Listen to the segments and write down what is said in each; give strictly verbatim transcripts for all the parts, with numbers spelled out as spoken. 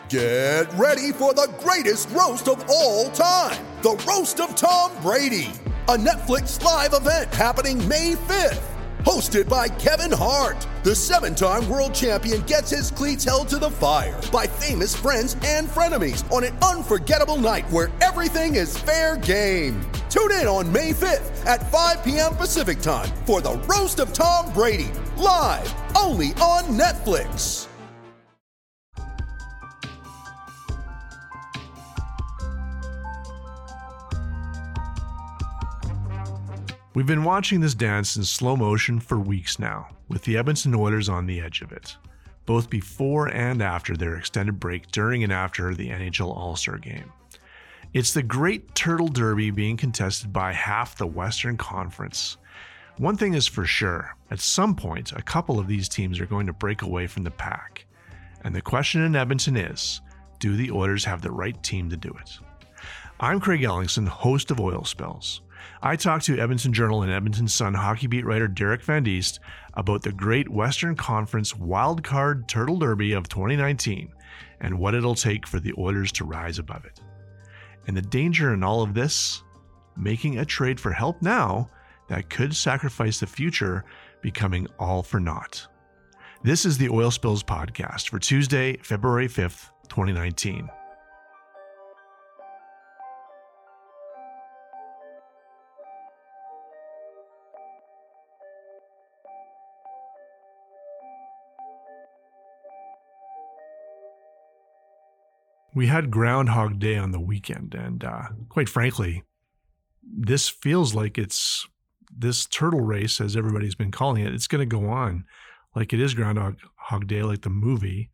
Get ready for the greatest roast of all time, the Roast of Tom Brady, a Netflix live event happening May fifth. Hosted by Kevin Hart, the seven-time world champion gets his cleats held to the fire by famous friends and frenemies on an unforgettable night where everything is fair game. Tune in on May fifth at five p.m. Pacific time for the Roast of Tom Brady, live only on Netflix. We've been watching this dance in slow motion for weeks now, with the Edmonton Oilers on the edge of it, both before and after their extended break during and after the N H L All-Star Game. It's the Great Turtle Derby being contested by half the Western Conference. One thing is for sure, at some point, a couple of these teams are going to break away from the pack. And the question in Edmonton is, do the Oilers have the right team to do it? I'm Craig Ellingson, host of Oil Spills. I talked to Edmonton Journal and Edmonton Sun hockey beat writer Derek Van Diest about the Great Western Conference Wildcard Turtle Derby of twenty nineteen and what it'll take for the Oilers to rise above it. And the danger in all of this? Making a trade for help now that could sacrifice the future, becoming all for naught. This is the Oil Spills podcast for Tuesday, February fifth, twenty nineteen. We had Groundhog Day on the weekend, and uh, quite frankly, this feels like it's this turtle race, as everybody's been calling it, it's going to go on like it is Groundhog Day, like the movie,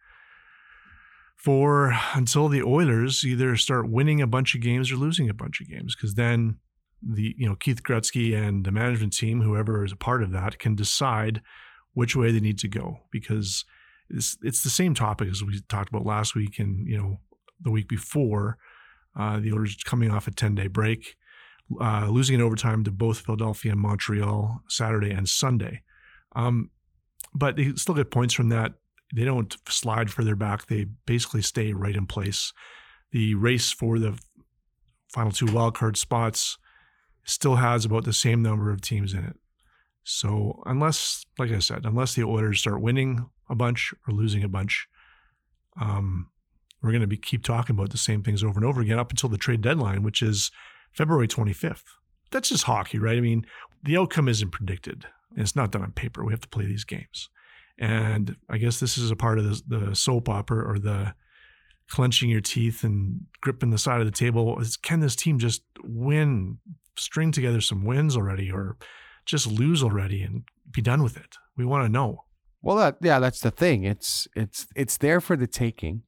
for until the Oilers either start winning a bunch of games or losing a bunch of games, because then the you know Keith Gretzky and the management team, whoever is a part of that, can decide which way they need to go, because it's it's the same topic as we talked about last week and you know. the week before, uh, the Oilers coming off a ten-day break, uh, losing in overtime to both Philadelphia and Montreal Saturday and Sunday. Um, but they still get points from that. They don't slide further back. They basically stay right in place. The race for the final two wildcard spots still has about the same number of teams in it. So unless, like I said, unless the Oilers start winning a bunch or losing a bunch, um, we're going to be keep talking about the same things over and over again up until the trade deadline, which is February twenty-fifth. That's just hockey, right? I mean, the outcome isn't predicted, and it's not done on paper. We have to play these games. And I guess this is a part of the, the soap opera, or the clenching your teeth and gripping the side of the table. Is, can this team just win, string together some wins already, or just lose already and be done with it? We want to know. Well, that, yeah, that's the thing. It's it's it's there for the taking.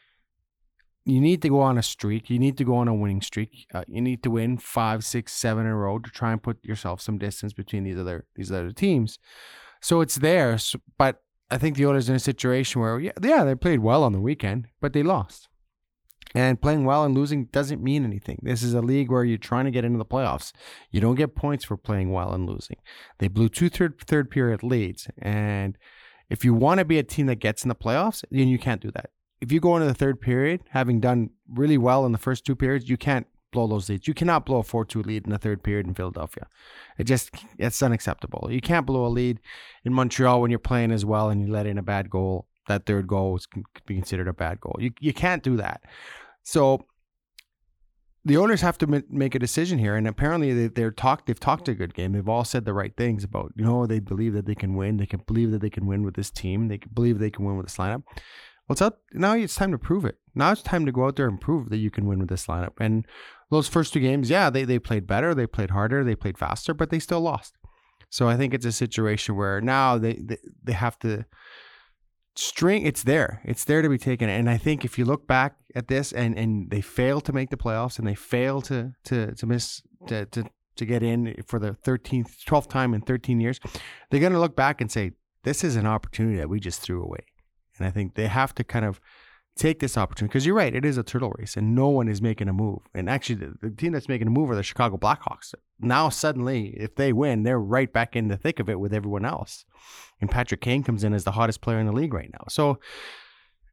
You need to go on a streak. You need to go on a winning streak. Uh, you need to win five, six, seven in a row to try and put yourself some distance between these other these other teams. So it's there. So, but I think the Oilers in a situation where, yeah, yeah, they played well on the weekend, but they lost. And playing well and losing doesn't mean anything. This is a league where you're trying to get into the playoffs. You don't get points for playing well and losing. They blew two third, third period leads. And if you want to be a team that gets in the playoffs, then you can't do that. If you go into the third period, having done really well in the first two periods, you can't blow those leads. You cannot blow a four two lead in the third period in Philadelphia. It just, it's unacceptable. You can't blow a lead in Montreal when you're playing as well and you let in a bad goal. That third goal is, could be considered a bad goal. You you can't do that. So the Oilers have to make a decision here, and apparently they, they're talked. They've talked a good game. They've all said the right things about, you know, they believe that they can win. They can believe that they can win with this team. They can believe they can win with this lineup. Well, it's out, now it's time to prove it. Now it's time to go out there and prove that you can win with this lineup. And those first two games, yeah, they, they played better, they played harder, they played faster, but they still lost. So I think it's a situation where now they, they, they have to string, it's there. It's there to be taken. And I think if you look back at this and, and they fail to make the playoffs and they fail to to to miss to to, to get in for the thirteenth, twelfth time in thirteen years, they're going to look back and say, this is an opportunity that we just threw away. And I think they have to kind of take this opportunity, because you're right, it is a turtle race and no one is making a move. And actually, the, the team that's making a move are the Chicago Blackhawks. Now, suddenly, if they win, they're right back in the thick of it with everyone else. And Patrick Kane comes in as the hottest player in the league right now. So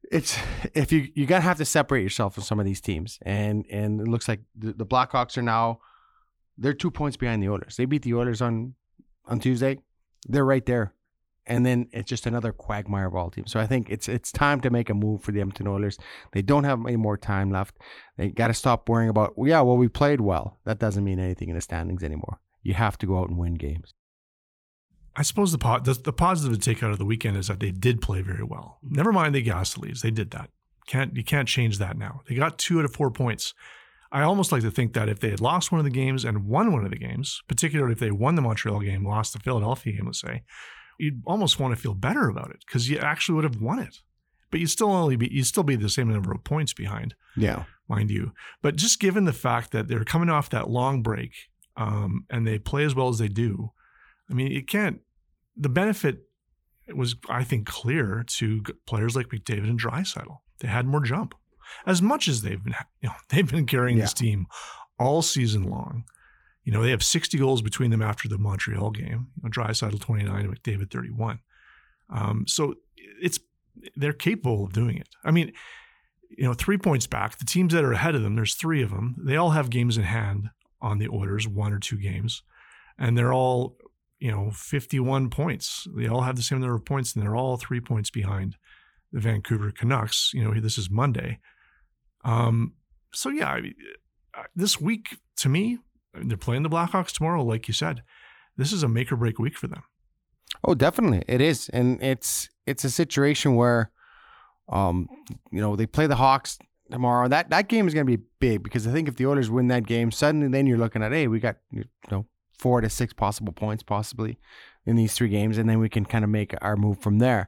it's if you you gotta have to separate yourself from some of these teams, and and it looks like the, the Blackhawks are now they're two points behind the Oilers. They beat the Oilers on on Tuesday. They're right there, and then it's just another quagmire of all teams. So I think it's it's time to make a move for the Edmonton Oilers. They don't have any more time left. They got to stop worrying about well, yeah, well we played well. That doesn't mean anything in the standings anymore. You have to go out and win games. I suppose the, po- the the positive to take out of the weekend is that they did play very well. Never mind they gassed the leads. They did that. Can't you can't change that now. They got two out of four points. I almost like to think that if they had lost one of the games and won one of the games, particularly if they won the Montreal game, lost the Philadelphia game, let's say, you'd almost want to feel better about it because you actually would have won it. But you still only be you still be the same number of points behind. Yeah, mind you. But just given the fact that they're coming off that long break um, and they play as well as they do. I mean, it can't, the benefit was, I think, clear to players like McDavid and Draisaitl. They had more jump. As much as they've been, you know, they've been carrying yeah. this team all season long. You know, they have sixty goals between them after the Montreal game. You know, Draisaitl twenty-nine and McDavid thirty-one. Um, so it's, they're capable of doing it. I mean, you know, three points back, the teams that are ahead of them, there's three of them. They all have games in hand on the Oilers, one or two games. And they're all, you know, fifty-one points. They all have the same number of points, and they're all three points behind the Vancouver Canucks. You know, this is Monday. Um, so, yeah, I mean, this week, to me, they're playing the Blackhawks tomorrow, like you said. This is a make or break week for them. Oh, definitely. It is. And it's it's a situation where, um, you know, they play the Hawks tomorrow. That that game is going to be big because I think if the Oilers win that game, suddenly then you're looking at, hey, we got, you know, four to six possible points possibly in these three games, and then we can kind of make our move from there.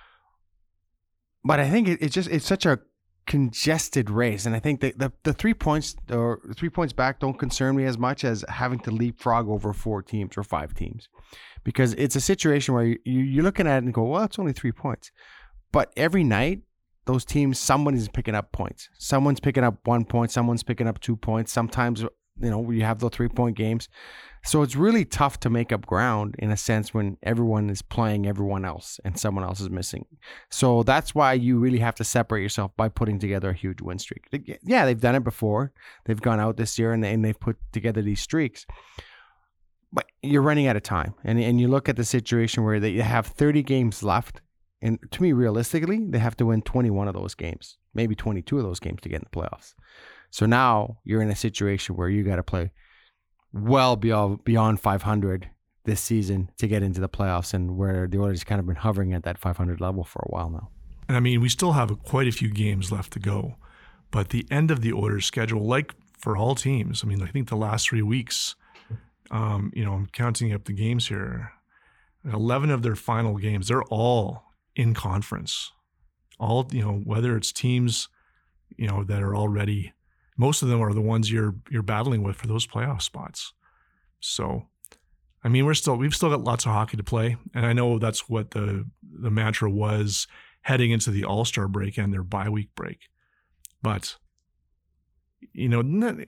But I think it, it's just, it's such a congested race. And I think that the, the three points or three points back don't concern me as much as having to leapfrog over four teams or five teams, because it's a situation where you, you, you're looking at it and go, well, it's only three points. But every night, those teams, somebody's picking up points. Someone's picking up one point. Someone's picking up two points. Sometimes, you know, you have those three-point games. So it's really tough to make up ground in a sense when everyone is playing everyone else and someone else is missing. So that's why you really have to separate yourself by putting together a huge win streak. Yeah, they've done it before. They've gone out this year and, they, and they've put together these streaks. But you're running out of time. And, and you look at the situation where they have thirty games left. And to me, realistically, they have to win twenty-one of those games, maybe twenty-two of those games to get in the playoffs. So now you're in a situation where you got to play well beyond beyond five hundred this season to get into the playoffs, and where the Oilers kind of been hovering at that five hundred level for a while now. And I mean, we still have quite a few games left to go, but the end of the Oilers schedule, like for all teams, I mean, I think the last three weeks, um, you know, I'm counting up the games here, eleven of their final games, they're all in conference. All, you know, whether it's teams, you know, that are already, most of them are the ones you're you're battling with for those playoff spots. So, I mean, we're still we've still got lots of hockey to play, and I know that's what the the mantra was heading into the All-Star break and their bye week break. But, you know,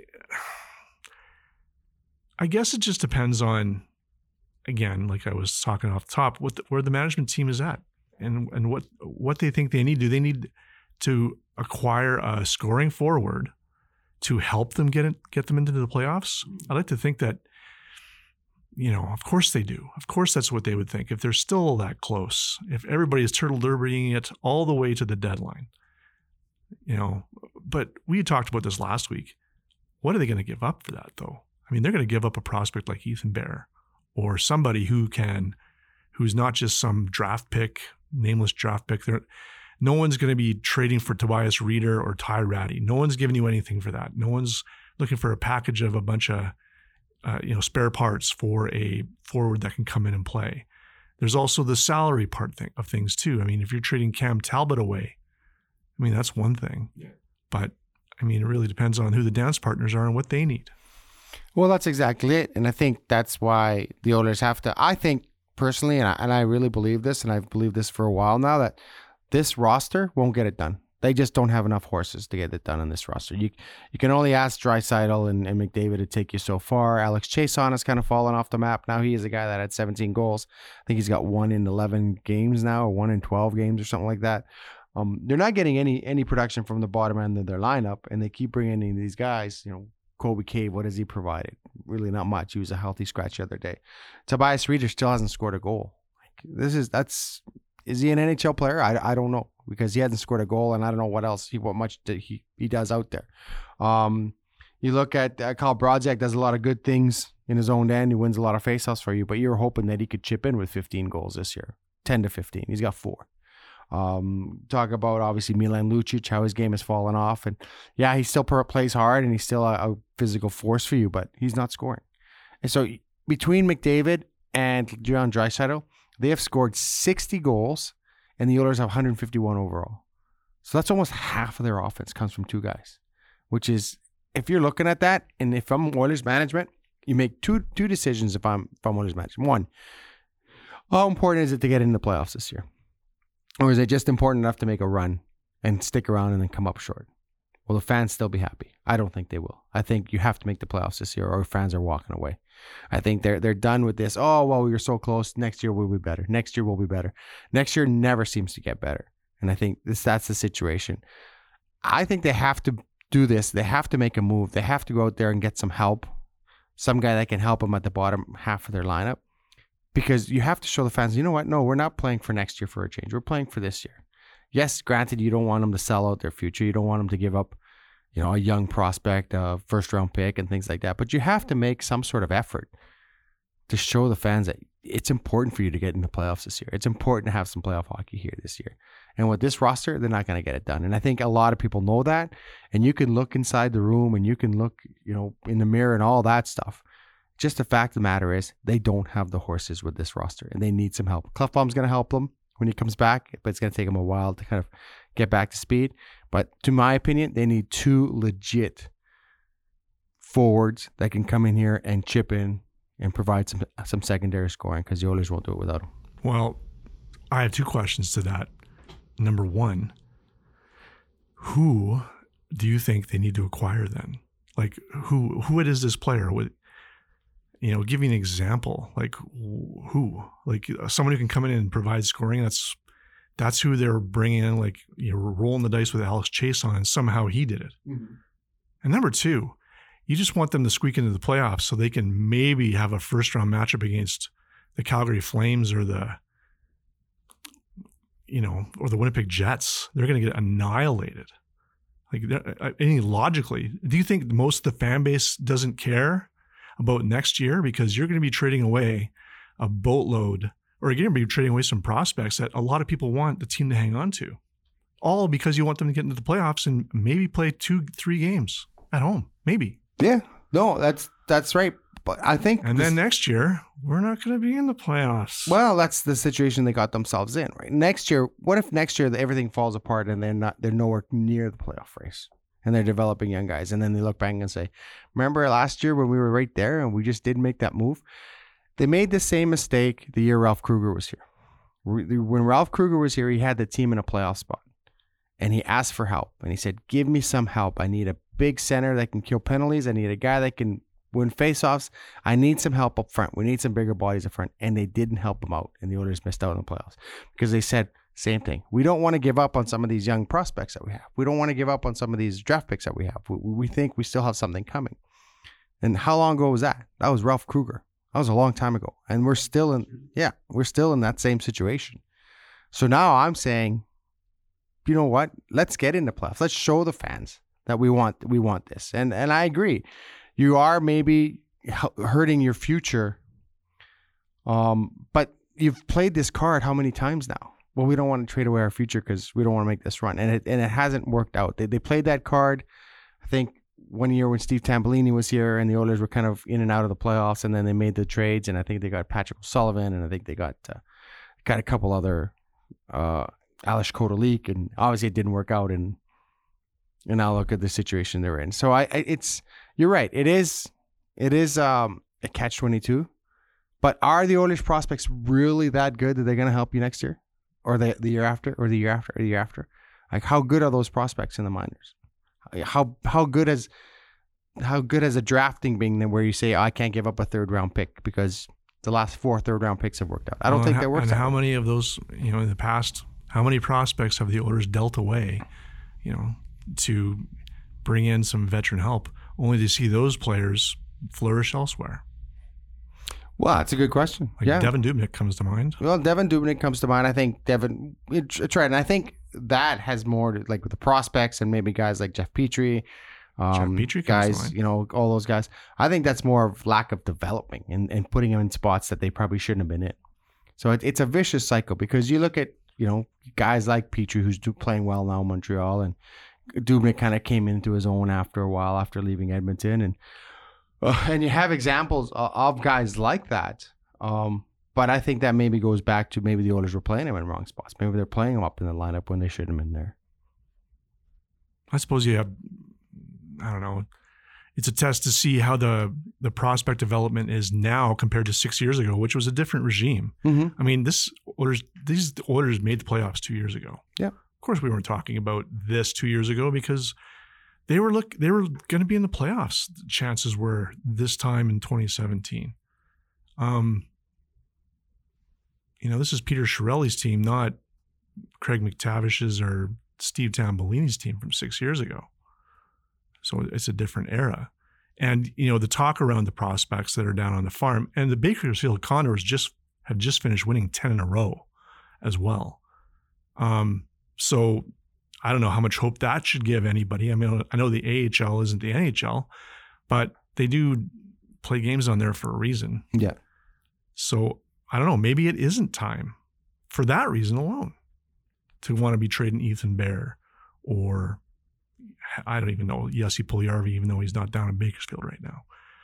I guess it just depends on, again, like I was talking off the top, what the, where the management team is at. And and what what they think they need. Do they need to acquire a scoring forward to help them get it, get them into the playoffs? I like to think that, you know, of course they do. Of course that's what they would think. If they're still that close, if everybody is turtle derbying it all the way to the deadline, you know. But we talked about this last week. What are they going to give up for that, though? I mean, they're going to give up a prospect like Ethan Bear or somebody who can, who's not just some draft pick, nameless draft pick. They're, no one's going to be trading for Tobias Reeder or Ty Ratty. No one's giving you anything for that. No one's looking for a package of a bunch of uh, you know spare parts for a forward that can come in and play. There's also the salary part thing of things too. I mean, if you're trading Cam Talbot away, I mean, that's one thing. Yeah. But I mean, it really depends on who the dance partners are and what they need. Well, that's exactly it. And I think that's why the Oilers have to, I think, personally, and I, and I really believe this, and I've believed this for a while now, that this roster won't get it done. They just don't have enough horses to get it done on this roster. You you can only ask Draisaitl and, and McDavid to take you so far. Alex Chason has kind of fallen off the map. Now he is a guy that had seventeen goals. I think he's got one in eleven games now, or one in twelve games or something like that. Um, they're not getting any any production from the bottom end of their lineup, and they keep bringing in these guys. You know, Colby Cave, what has he provided? Really not much. He was a healthy scratch the other day. Tobias Rieder still hasn't scored a goal. Like, this is that's is he an N H L player? I, I don't know, because he hasn't scored a goal, and I don't know what else he what much he he does out there. Um, you look at uh, Kyle Brodziak does a lot of good things in his own end. He wins a lot of faceoffs for you, but you're hoping that he could chip in with fifteen goals this year, ten to fifteen. He's got four. Um, talk about obviously Milan Lucic, how his game has fallen off, and yeah, he still plays hard and he's still a, a physical force for you, but he's not scoring. And so between McDavid and Leon Draisaitl, they have scored sixty goals, and the Oilers have one hundred fifty-one overall. So that's almost half of their offense comes from two guys, which is, if you're looking at that, and if I'm Oilers management, you make two two decisions. If I'm if I'm Oilers management, one, how important is it to get into the playoffs this year? Or is it just important enough to make a run and stick around and then come up short? Will the fans still be happy? I don't think they will. I think you have to make the playoffs this year, or fans are walking away. I think they're they're done with this. Oh, well, we were so close. Next year we'll be better. Next year we'll be better. Next year never seems to get better. And I think this that's the situation. I think they have to do this. They have to make a move. They have to go out there and get some help. Some guy that can help them at the bottom half of their lineup. Because you have to show the fans, you know what? No, we're not playing for next year for a change. We're playing for this year. Yes, granted, you don't want them to sell out their future. You don't want them to give up, you know, a young prospect, a first round pick and things like that. But you have to make some sort of effort to show the fans that it's important for you to get in the playoffs this year. It's important to have some playoff hockey here this year. And with this roster, they're not going to get it done. And I think a lot of people know that. And you can look inside the room and you can look, you know, in the mirror and all that stuff. Just the fact of the matter is they don't have the horses with this roster, and they need some help. Klefbom's going to help them when he comes back, but it's going to take him a while to kind of get back to speed. But to my opinion, they need two legit forwards that can come in here and chip in and provide some some secondary scoring, because the Oilers won't do it without them. Well, I have two questions to that. Number one, who do you think they need to acquire then? Like, who who it is this player with? You know, give me an example. Like who? Like someone who can come in and provide scoring. That's that's who they're bringing in. Like, you know, rolling the dice with Alex Chiasson, and somehow he did it. Mm-hmm. And number two, you just want them to squeak into the playoffs so they can maybe have a first round matchup against the Calgary Flames or the, you know, or the Winnipeg Jets. They're going to get annihilated. Like, any logically, do you think most of the fan base doesn't care about next year, because you're going to be trading away a boatload, or you're going to be trading away some prospects that a lot of people want the team to hang on to, all because you want them to get into the playoffs and maybe play two, three games at home, maybe. Yeah, no, that's that's right. But I think, and this, then next year we're not going to be in the playoffs. Well, that's the situation they got themselves in, right? Next year, what if next year everything falls apart and they're not, they're nowhere near the playoff race? And they're developing young guys. And then they look back and say, remember last year when we were right there and we just didn't make that move? They made the same mistake the year Ralph Kruger was here. When Ralph Kruger was here, he had the team in a playoff spot. And he asked for help. And he said, give me some help. I need a big center that can kill penalties. I need a guy that can win faceoffs. I need some help up front. We need some bigger bodies up front. And they didn't help him out. And the Oilers missed out on the playoffs. Because they said, same thing. We don't want to give up on some of these young prospects that we have. We don't want to give up on some of these draft picks that we have. We, we think we still have something coming. And how long ago was that? That was Ralph Kruger. That was a long time ago. And we're still in, yeah, we're still in that same situation. So now I'm saying, you know what? Let's get into playoffs. Let's show the fans that we want we want this. And and I agree. You are maybe hurting your future. Um, but you've played this card how many times now? Well, we don't want to trade away our future because we don't want to make this run. And it and it hasn't worked out. They they played that card, I think, one year when Steve Tambolini was here and the Oilers were kind of in and out of the playoffs, and then they made the trades, and I think they got Patrick O'Sullivan, and I think they got uh, got a couple other uh, Alish Kotelik, and obviously it didn't work out, and and now look at the situation they're in. So I, I it's you're right. It is it is um, a catch twenty-two, but are the Oilers prospects really that good that they're going to help you next year? Or the the year after, or the year after, or the year after? Like, how good are those prospects in the minors? How how good has how good has a drafting been where you say, oh, I can't give up a third round pick because the last four third round picks have worked out? I don't well, think and that works. And out. How many of those, you know, in the past How many prospects have the Oilers dealt away, you know, to bring in some veteran help, only to see those players flourish elsewhere? Well, that's a good question. Like yeah. Devan Dubnyk comes to mind. Well, Devan Dubnyk comes to mind. I think Devan, it's, it's right. And I think that has more to, like with the prospects and maybe guys like Jeff Petrie, um, Jeff Petrie guys, comes to mind. you know, all those guys. I think that's more of lack of developing and, and putting them in spots that they probably shouldn't have been in. So it, it's a vicious cycle because you look at, you know, guys like Petrie who's do, playing well now in Montreal, and Dubnyk kind of came into his own after a while after leaving Edmonton. And Uh, and you have examples of, of guys like that. Um, but I think that maybe goes back to maybe the Oilers were playing him in wrong spots. Maybe they're playing him up in the lineup when they shouldn't have been there. I suppose you have, I don't know, it's a test to see how the, the prospect development is now compared to six years ago, which was a different regime. Mm-hmm. I mean, this Oilers, these Oilers made the playoffs two years ago. Yeah. Of course, we weren't talking about this two years ago because They were look. They were going to be in the playoffs. The chances were this time in twenty seventeen. Um, you know, this is Peter Chiarelli's team, not Craig McTavish's or Steve Tambellini's team from six years ago. So it's a different era. And you know, the talk around the prospects that are down on the farm, and the Bakersfield Condors just have just finished winning ten in a row, as well. Um, so. I don't know how much hope that should give anybody. I mean, I know the A H L isn't the N H L, but they do play games on there for a reason. Yeah. So I don't know. Maybe it isn't time for that reason alone to want to be trading Ethan Bear or I don't even know, Jesse Puljujarvi, even though he's not down in Bakersfield right now.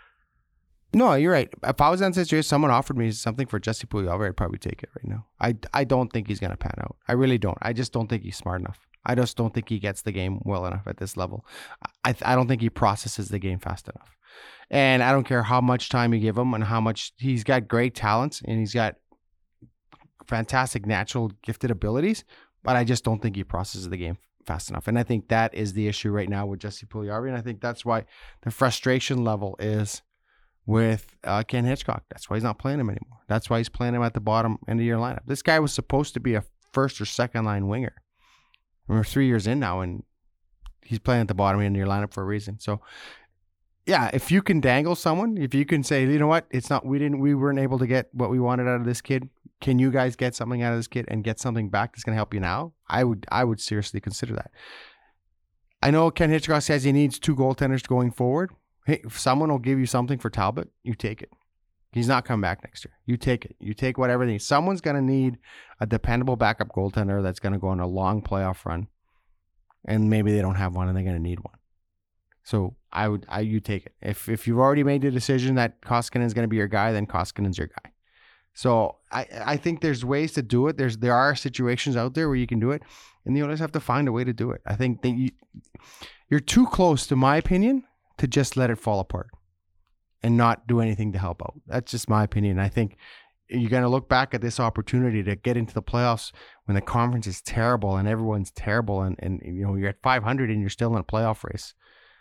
No, you're right. If I was in that situation, someone offered me something for Jesse Puljujarvi, I'd probably take it right now. I, I don't think he's going to pan out. I really don't. I just don't think he's smart enough. I just don't think he gets the game well enough at this level. I I don't think he processes the game fast enough. And I don't care how much time you give him and how much he's got great talents and he's got fantastic natural gifted abilities, but I just don't think he processes the game fast enough. And I think that is the issue right now with Jesse Puljujarvi. And I think that's why the frustration level is with uh, Ken Hitchcock. That's why he's not playing him anymore. That's why he's playing him at the bottom end of your lineup. This guy was supposed to be a first or second line winger. We're three years in now, and he's playing at the bottom end of your lineup for a reason. So, yeah, if you can dangle someone, if you can say, you know what, it's not, we didn't, we weren't able to get what we wanted out of this kid. Can you guys get something out of this kid and get something back that's going to help you now? I would, I would seriously consider that. I know Ken Hitchcock says he needs two goaltenders going forward. Hey, if someone will give you something for Talbot, you take it. He's not coming back next year. You take it. You take whatever they need. Someone's going to need a dependable backup goaltender that's going to go on a long playoff run. And maybe they don't have one and they're going to need one. So I would, I you take it. If if you've already made the decision that Koskinen is going to be your guy, then Koskinen's your guy. So I I think there's ways to do it. There's there are situations out there where you can do it, and the Oilers have to find a way to do it. I think that you you're too close, to my opinion, to just let it fall apart and not do anything to help out. That's just my opinion. I think you're going to look back at this opportunity to get into the playoffs when the conference is terrible and everyone's terrible and, and you know, you're at five hundred and you're still in a playoff race.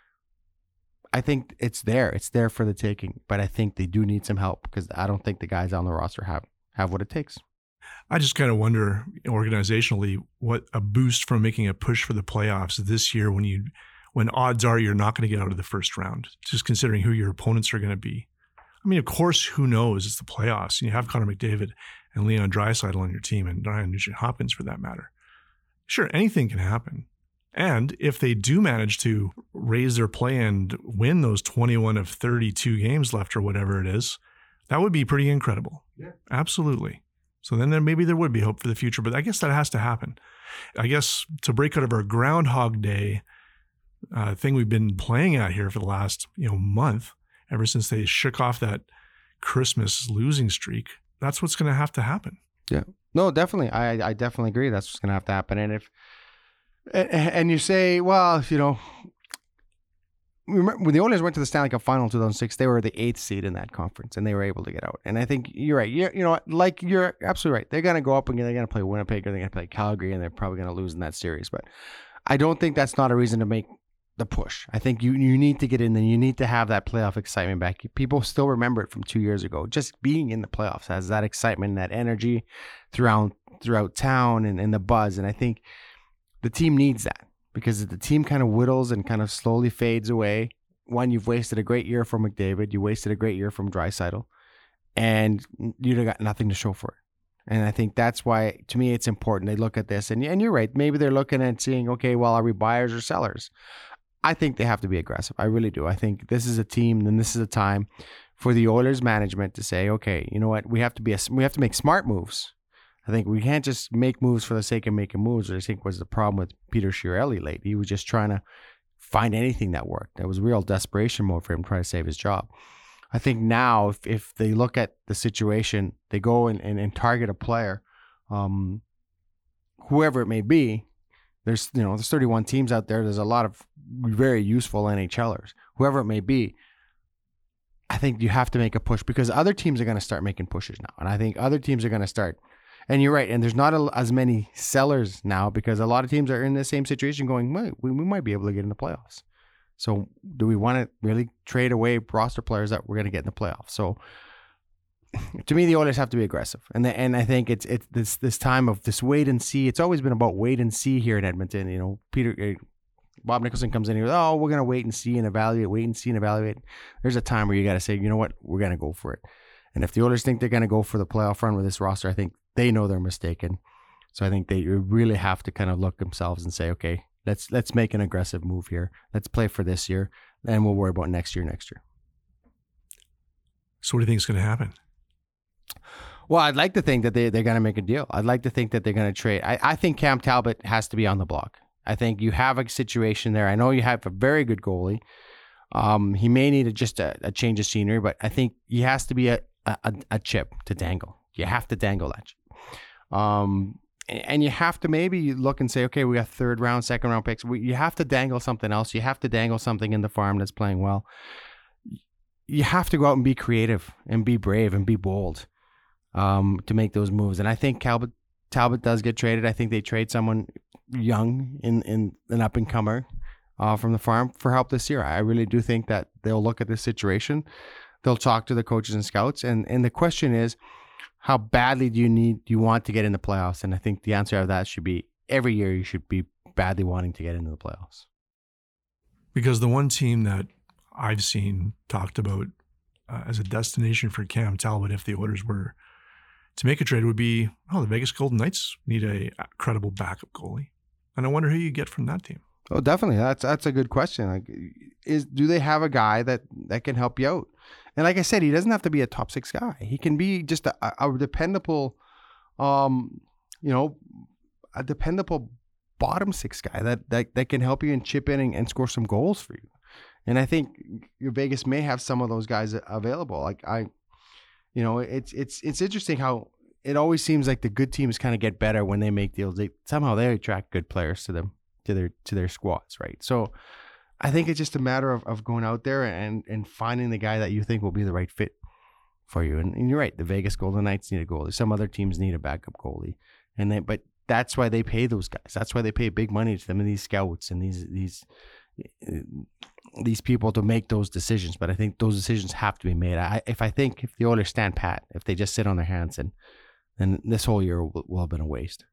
I think it's there. It's there for the taking, but I think they do need some help because I don't think the guys on the roster have, have what it takes. I just kind of wonder organizationally what a boost from making a push for the playoffs this year when you when odds are you're not going to get out of the first round, just considering who your opponents are going to be. I mean, of course, who knows? It's the playoffs. You have Connor McDavid and Leon Draisaitl on your team, and Ryan Nugent-Hopkins for that matter. Sure, anything can happen. And if they do manage to raise their play and win those twenty-one of thirty-two games left or whatever it is, that would be pretty incredible. Yeah. Absolutely. So then there, maybe there would be hope for the future, but I guess that has to happen. I guess to break out of our Groundhog Day uh, thing we've been playing at here for the last you know month, ever since they shook off that Christmas losing streak, that's what's going to have to happen. Yeah. No, definitely. I I definitely agree. That's what's going to have to happen. And if and you say, well, you know, remember when the Oilers went to the Stanley Cup Final in two thousand six, they were the eighth seed in that conference, and they were able to get out. And I think you're right. You you know, like you're absolutely right. They're going to go up and they're going to play Winnipeg, or they're going to play Calgary, and they're probably going to lose in that series. But I don't think that's not a reason to make the push. I think you you need to get in and you need to have that playoff excitement back. People still remember it from two years ago. Just being in the playoffs has that excitement, that energy throughout throughout town and, and the buzz. And I think the team needs that because the team kind of whittles and kind of slowly fades away. One, you've wasted a great year from McDavid. You wasted a great year from Draisaitl. And you got nothing to show for it. And I think that's why, to me, it's important. They look at this, and, and you're right. Maybe they're looking at seeing, okay, well, are we buyers or sellers? I think they have to be aggressive. I really do. I think this is a team, and this is a time for the Oilers management to say, okay, you know what? We have to be a, we have to make smart moves. I think we can't just make moves for the sake of making moves. I think was the problem with Peter Chiarelli late. He was just trying to find anything that worked. That was real desperation mode for him trying to save his job. I think now, if, if they look at the situation, they go and, and, and target a player, um, whoever it may be. There's you know there's thirty-one teams out there. There's a lot of very useful NHLers, whoever it may be. I think you have to make a push because other teams are going to start making pushes now, and I think other teams are going to start. And you're right, and there's not a, as many sellers now because a lot of teams are in the same situation, going, well, we, we might be able to get in the playoffs. So do we want to really trade away roster players that we're going to get in the playoffs? So to me, the Oilers have to be aggressive. And the, and I think it's it's this this time of this wait and see. It's always been about wait and see here in Edmonton. You know, Peter uh, Bob Nicholson comes in here, oh, we're going to wait and see and evaluate, wait and see and evaluate. There's a time where you got to say, you know what, we're going to go for it. And if the Oilers think they're going to go for the playoff run with this roster, I think they know they're mistaken. So I think they really have to kind of look themselves and say, okay, Let's let's make an aggressive move here. Let's play for this year, and we'll worry about next year, next year. So what do you think is going to happen? Well, I'd like to think that they, they're going to make a deal. I'd like to think that they're going to trade. I, I think Cam Talbot has to be on the block. I think you have a situation there. I know you have a very good goalie. Um, he may need a, just a, a change of scenery, but I think he has to be a, a, a chip to dangle. You have to dangle that chip. Um And you have to maybe look and say, okay, we got third round, second round picks. We, you have to dangle something else. You have to dangle something in the farm that's playing well. You have to go out and be creative and be brave and be bold um, to make those moves. And I think Talbot, Talbot does get traded. I think they trade someone young in, in an up-and-comer uh, from the farm for help this year. I really do think that they'll look at this situation. They'll talk to the coaches and scouts. And, and the question is, how badly do you need, do you want to get in the playoffs? And I think the answer to that should be every year you should be badly wanting to get into the playoffs. Because the one team that I've seen talked about uh, as a destination for Cam Talbot, if the Oilers were to make a trade, would be, oh, the Vegas Golden Knights need a credible backup goalie. And I wonder who you get from that team. Oh, definitely. That's that's a good question. Like, is do they have a guy that, that can help you out? And like I said, he doesn't have to be a top six guy. He can be just a, a dependable, um, you know, a dependable bottom six guy that, that, that can help you and chip in and, and score some goals for you. And I think Vegas may have some of those guys available. Like I, you know, it's it's it's interesting how it always seems like the good teams kind of get better when they make deals. They somehow they attract good players to them to their to their squads, right? So I think it's just a matter of, of going out there and, and finding the guy that you think will be the right fit for you. And, and you're right, the Vegas Golden Knights need a goalie. Some other teams need a backup goalie, and they but that's why they pay those guys. That's why they pay big money to them and these scouts and these these these people to make those decisions. But I think those decisions have to be made. I, if I think if the Oilers stand pat, if they just sit on their hands, and then this whole year will, will have been a waste.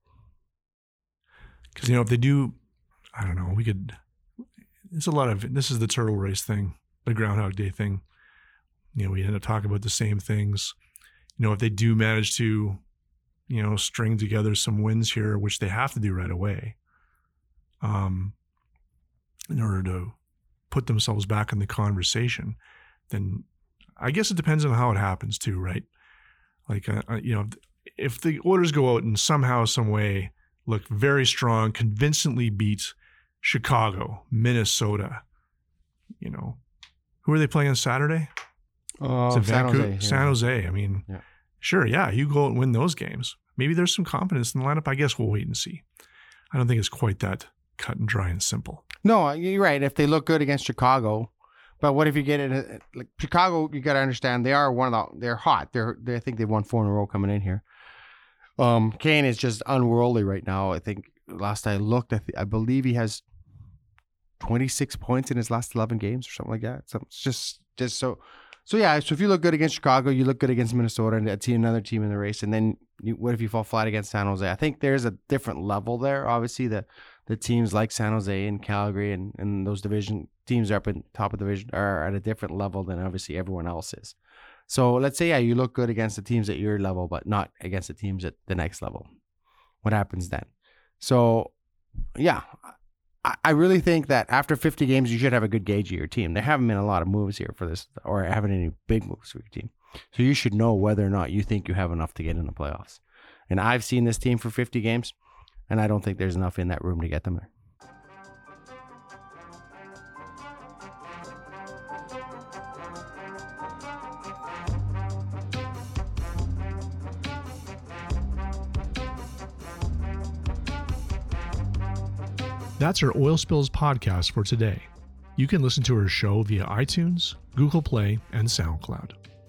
Because you know if they do, I don't know. We could. It's a lot of, this is the turtle race thing, the Groundhog Day thing. You know, we end up talking about the same things. You know, if they do manage to, you know, string together some wins here, which they have to do right away, um, in order to put themselves back in the conversation, then I guess it depends on how it happens too, right? Like, uh, you know, if the Oilers go out and somehow, some way look very strong, convincingly beat Chicago, Minnesota, you know, who are they playing on Saturday? Oh, San San Jose. Yeah. San Jose. I mean, yeah. Sure, yeah, you go out and win those games. Maybe there's some confidence in the lineup. I guess we'll wait and see. I don't think it's quite that cut and dry and simple. No, you're right. If they look good against Chicago, but what if you get it like Chicago? You got to understand they are one of the. They're hot. They're. They, I think they've won four in a row coming in here. Um, Kane is just unworldly right now. I think last I looked, I, th- I believe he has twenty-six points in his last eleven games or something like that. So it's just, just so, so yeah. So if you look good against Chicago, you look good against Minnesota and a team, another team in the race. And then you, what if you fall flat against San Jose? I think there's a different level there. Obviously, the the teams like San Jose and Calgary and, and those division teams are up in top of the division are at a different level than obviously everyone else is. So let's say, yeah, you look good against the teams at your level, but not against the teams at the next level. What happens then? So, yeah, I, I really think that after fifty games, you should have a good gauge of your team. There haven't been a lot of moves here for this, or haven't any big moves for your team. So you should know whether or not you think you have enough to get in the playoffs. And I've seen this team for fifty games, and I don't think there's enough in that room to get them there. That's our Oil Spills podcast for today. You can listen to our show via iTunes, Google Play, and SoundCloud.